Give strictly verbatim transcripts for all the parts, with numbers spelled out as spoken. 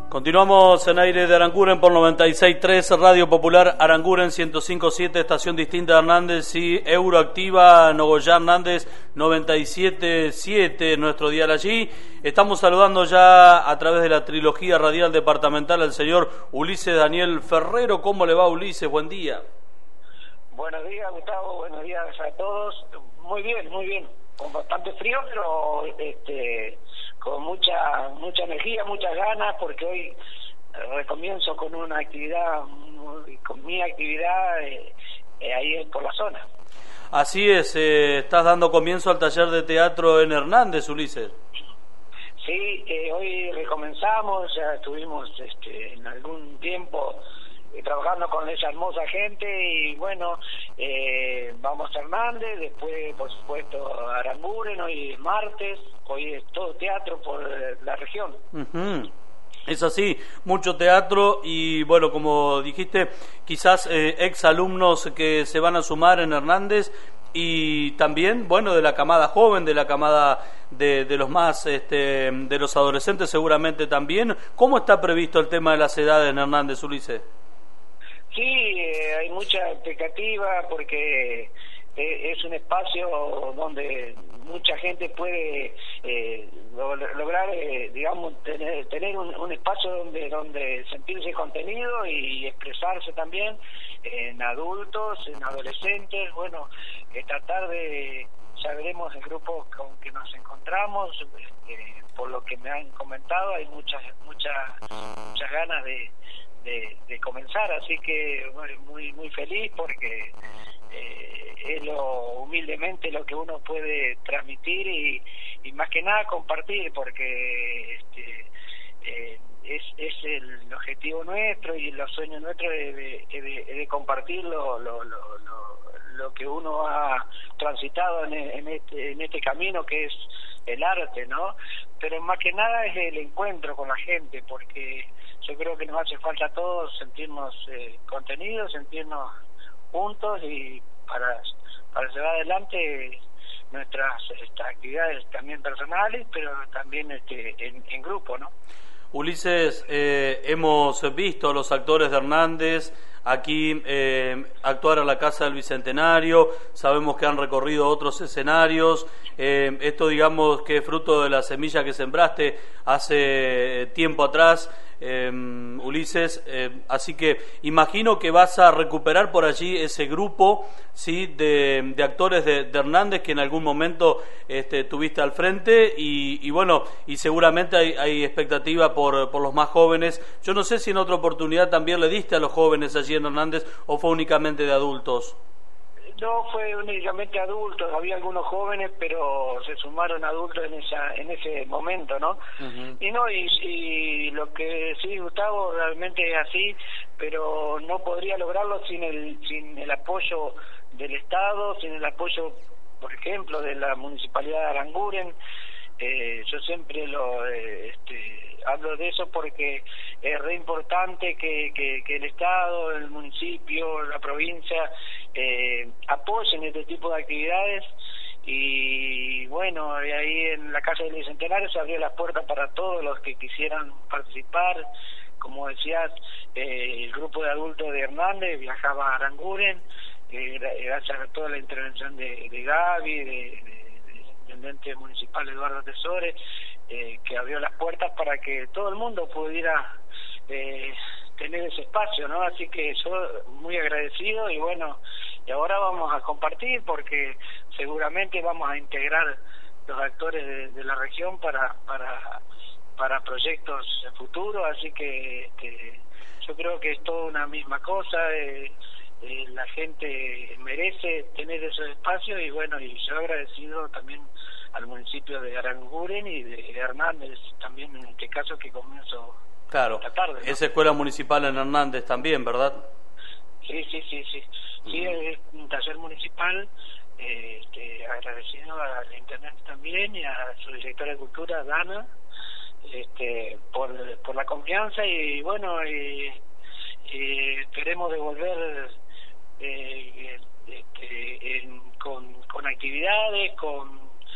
Continuamos en aire de Aranguren por noventa y seis punto tres, Radio Popular Aranguren ciento cinco punto siete, estación distinta de Hernández y Euroactiva Nogoyá Hernández noventa y siete punto siete, nuestro dial allí. Estamos saludando ya a través de la trilogía radial departamental al señor Ulises Daniel Ferrero. ¿Cómo le va, Ulises? Buen día. Buenos días, Gustavo. Buenos días a todos. Muy bien, muy bien. Con bastante frío, pero este con mucha mucha energía, muchas ganas, porque hoy recomienzo con una actividad, con mi actividad eh, eh, ahí por la zona. Así es, eh, estás dando comienzo al taller de teatro en Hernández, Ulises. Sí, eh, hoy recomenzamos, ya estuvimos este, en algún tiempo eh, trabajando con esa hermosa gente y bueno, eh, vamos a Hernández, después por supuesto a Aranguren, hoy es martes, hoy es todo teatro por la región. Uh-huh. Es así, mucho teatro y bueno, como dijiste, quizás eh, ex alumnos que se van a sumar en Hernández y también, bueno, de la camada joven, de la camada de, de los más, este, de los adolescentes seguramente también. ¿Cómo está previsto el tema de las edades en Hernández, Ulises? Sí, eh, hay mucha expectativa porque eh, es un espacio donde mucha gente puede eh, lo, lograr, eh, digamos, tener, tener un, un espacio donde donde sentirse contenido y expresarse también en adultos, en adolescentes. Bueno, eh, tratar de, ya veremos el grupo con que nos encontramos, eh, por lo que me han comentado, hay muchas muchas muchas ganas de De, de comenzar, así que bueno, muy muy feliz porque eh, es lo humildemente lo que uno puede transmitir y, y más que nada compartir, porque este eh, es es el objetivo nuestro y los sueños nuestros de, de, de, de compartir lo, lo, lo, lo, lo que uno ha transitado en, en este en este camino que es el arte, ¿no? Pero más que nada es el encuentro con la gente, porque yo creo que nos hace falta a todos sentirnos eh, contenidos, sentirnos juntos y para para llevar adelante nuestras estas actividades también personales, pero también este en, en grupo, ¿no? Ulises, eh, hemos visto a los actores de Hernández aquí eh, actuar a la Casa del Bicentenario, sabemos que han recorrido otros escenarios, eh, esto digamos que es fruto de la semilla que sembraste hace tiempo atrás, eh, Ulises, eh, así que imagino que vas a recuperar por allí ese grupo, sí, de, de actores de, de Hernández que en algún momento este, tuviste al frente y, y bueno, y seguramente hay, hay expectativa por, por los más jóvenes. Yo no sé si en otra oportunidad también le diste a los jóvenes allí en Hernández o fue únicamente de adultos. No, fue únicamente adultos, había algunos jóvenes, pero se sumaron adultos en esa en ese momento, ¿no? Uh-huh. Y no, y, y lo que sí, Gustavo, realmente es así, pero no podría lograrlo sin el sin el apoyo del Estado, sin el apoyo, por ejemplo, de la Municipalidad de Aranguren. Eh, yo siempre lo eh, este, hablo de eso porque es re importante que, que, que el Estado, el municipio, la provincia eh, apoyen este tipo de actividades y bueno, ahí en la Casa del Bicentenario se abrió las puertas para todos los que quisieran participar. Como decías, eh, el grupo de adultos de Hernández viajaba a Aranguren, eh, gracias a toda la intervención de, de Gaby, de, de intendente municipal Eduardo Tesore, eh, que abrió las puertas para que todo el mundo pudiera eh, tener ese espacio, ¿no? Así que yo muy agradecido y bueno, y ahora vamos a compartir porque seguramente vamos a integrar los actores de, de la región para para para proyectos futuros, así que este, yo creo que es toda una misma cosa. eh, Eh, la gente merece tener esos espacios y bueno, y yo agradecido también al municipio de Aranguren y de Hernández también en este caso que comienzo claro, esta tarde, ¿no? Es escuela municipal en Hernández también, ¿verdad? Sí, sí, sí, sí, uh-huh. Sí, es un taller municipal, eh, este, agradecido al intendente también y a su directora de cultura, Dana, este, por, por la confianza y bueno, y, y esperemos devolver Eh, este, en, con, con actividades, con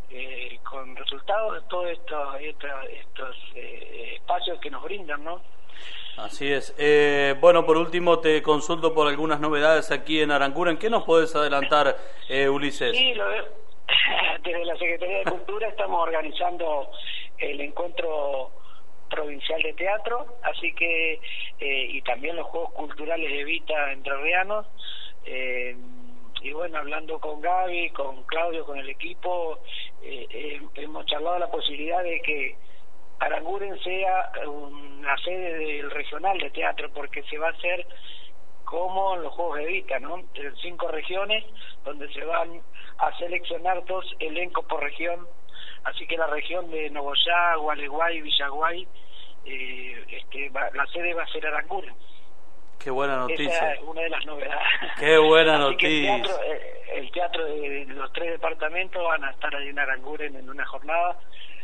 eh, con resultados de todos estos, estos, estos eh, espacios que nos brindan, ¿no? Así es. Eh, bueno, por último te consulto por algunas novedades aquí en Aranguren. ¿Qué nos podés adelantar, eh, Ulises? Sí, lo de, desde la Secretaría de Cultura estamos organizando el encuentro provincial de teatro, así que eh, y también los Juegos Culturales de Evita entrerrianos, eh, y bueno, hablando con Gaby, con Claudio, con el equipo, eh, eh, hemos charlado la posibilidad de que Aranguren sea una sede del regional de teatro, porque se va a hacer como en los Juegos de Evita, ¿no? En cinco regiones, donde se van a seleccionar dos elencos por región, así que la región de Nogoyá, Gualeguay, Villaguay, eh, este, va, la sede va a ser Aranguren. Qué buena noticia. Esa es una de las novedades. Qué buena así noticia. Que el, teatro, eh, el teatro de los tres departamentos van a estar ahí en Aranguren en una jornada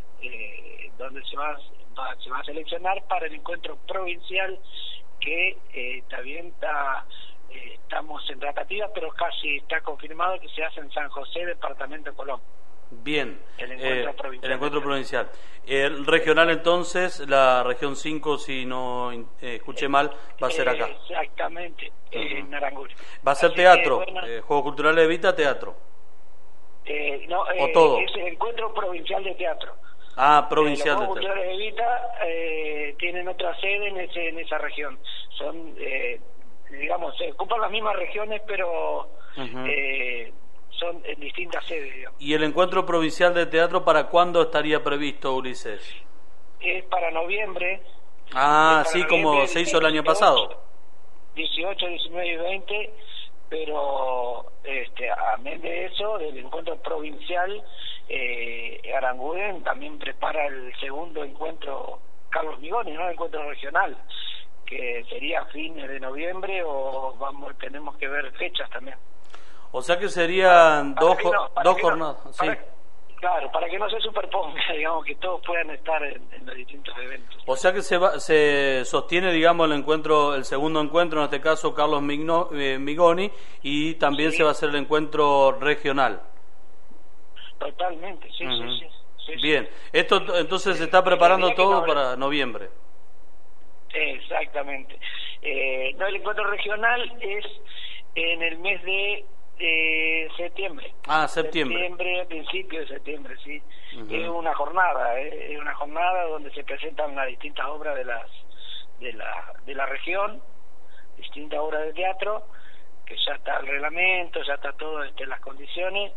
eh, donde se va, va, se va a seleccionar para el encuentro provincial que eh, también está, eh, estamos en tratativa, pero casi está confirmado que se hace en San José, departamento de Colón. Bien, el encuentro eh, provincial. El encuentro provincial. El regional entonces, la región cinco, si no eh, escuché mal, va a ser acá. Eh, exactamente, uh-huh. En Aranguren. Va a ser Así teatro, que, bueno, eh, Juegos Culturales de Evita, teatro. Eh, no, ¿O eh, todo? Es el encuentro provincial de teatro. Ah, provincial eh, de teatro. Los teatro. Juegos Culturales de Evita eh, tienen otra sede en, ese, en esa región. Son, eh, digamos, se ocupan las mismas regiones, pero... Uh-huh. eh, son en distintas sedes, digamos. ¿Y el encuentro provincial de teatro para cuándo estaría previsto, Ulises? Es para noviembre. Ah, para sí, noviembre, como se hizo el año pasado. dieciocho, diecinueve y veinte, pero este, amén de eso, del encuentro provincial, eh, Aranguren también prepara el segundo encuentro Carlos Migoni, ¿no? El encuentro regional, que sería a fines de noviembre, o vamos tenemos que ver fechas también. O sea que serían para, dos, para no, dos no, jornadas. Para, sí. Claro, para que no se superponga, digamos, que todos puedan estar en, en los distintos eventos. O sea que se va, se sostiene, digamos, el encuentro, el segundo encuentro, en este caso Carlos Migno, eh, Migoni, y también sí. Se va a hacer el encuentro regional. Totalmente, sí, uh-huh. sí, sí, sí. Bien, esto entonces se está preparando todo no para noviembre. Exactamente. Eh, no, el encuentro regional es en el mes de Eh, septiembre. Ah, septiembre. Septiembre, a principio de septiembre, sí. Uh-huh. Es una jornada, ¿eh? Es una jornada donde se presentan las distintas obras de las de la de la región, distintas obras de teatro, que ya está el reglamento, ya está todo, este, las condiciones,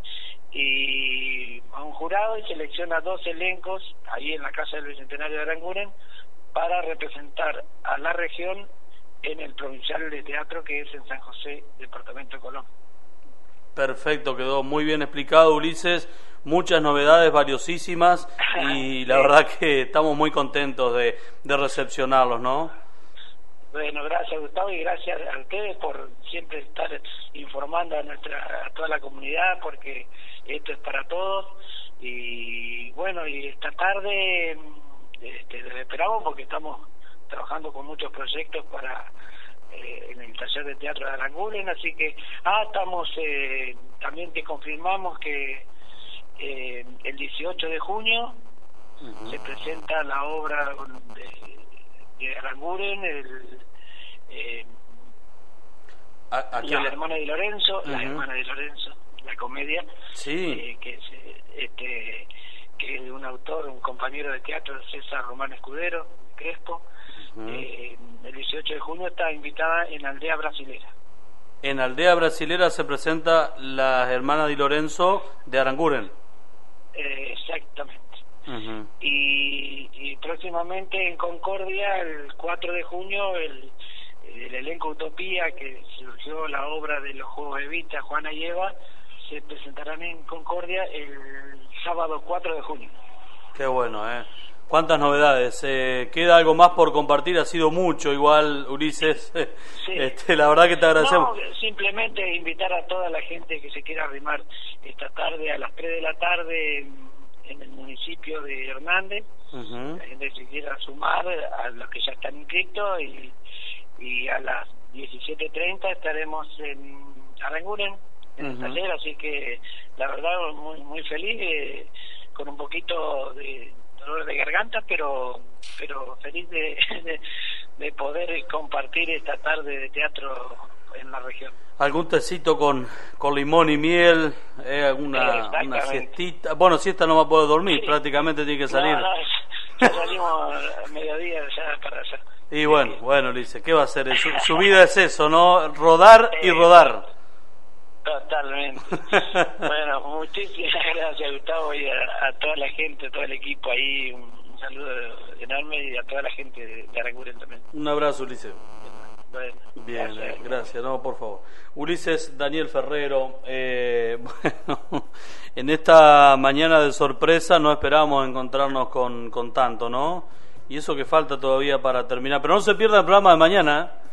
y a un jurado y selecciona dos elencos ahí en la Casa del Bicentenario de Aranguren para representar a la región en el provincial de teatro que es en San José, departamento de Colón. Perfecto, quedó muy bien explicado, Ulises. Muchas novedades valiosísimas y la verdad que estamos muy contentos de, de recepcionarlos, ¿no? Bueno, gracias, Gustavo, y gracias a ustedes por siempre estar informando a nuestra a toda la comunidad, porque esto es para todos. Y bueno, y esta tarde este, les esperamos porque estamos trabajando con muchos proyectos para Eh, en el taller de teatro de Aranguren, así que ah estamos eh, también te confirmamos que eh, el dieciocho de junio uh-huh. se presenta la obra de, de Aranguren, el eh, las la... hermanas de Lorenzo, uh-huh. las hermanas de Lorenzo, la comedia, sí. eh, que es este que es de un autor, un compañero de teatro, César Román Escudero, Crespo. Uh-huh. eh, el dieciocho de junio está invitada en Aldea Brasilera. En Aldea Brasilera se presenta las hermanas Di Lorenzo de Aranguren. Eh, exactamente. Uh-huh. y, y próximamente en Concordia, el cuatro de junio, el, el elenco Utopía, que surgió la obra de los Juegos de Evita, Juana y Eva, se presentarán en Concordia el sábado cuatro de junio. Qué bueno, ¿eh? ¿Cuántas novedades? Eh, ¿Queda algo más por compartir? Ha sido mucho, igual, Ulises. Sí. Este, la verdad que te agradecemos. No, simplemente invitar a toda la gente que se quiera arrimar esta tarde a las tres de la tarde en, en el municipio de Hernández. Uh-huh. La gente que se quiera sumar a los que ya están inscritos, y, y a las diecisiete treinta estaremos en Aranguren, en uh-huh. el taller, así que la verdad muy, muy feliz. Eh, con un poquito de dolor de garganta, pero pero feliz de, de, de poder compartir esta tarde de teatro en la región. ¿Algún tecito con, con limón y miel? Eh, alguna una siestita? Bueno, siesta no va a poder dormir, sí. Prácticamente tiene que salir. No, no, ya salimos a mediodía ya para allá. Y bueno, sí. Bueno, Ulises, ¿qué va a hacer? Su, su vida es eso, ¿no? Rodar y rodar. Totalmente. Bueno, muchísimas gracias, Gustavo, y a, a toda la gente, a todo el equipo ahí, un, un saludo enorme, y a toda la gente de Aranguren también. Un abrazo, Ulises. Bueno, bien, gracias. gracias, no, por favor. Ulises Daniel Ferrero, eh, bueno, en esta mañana de sorpresa no esperábamos encontrarnos con, con tanto, ¿no? Y eso que falta todavía para terminar, pero no se pierda el programa de mañana, ¿eh?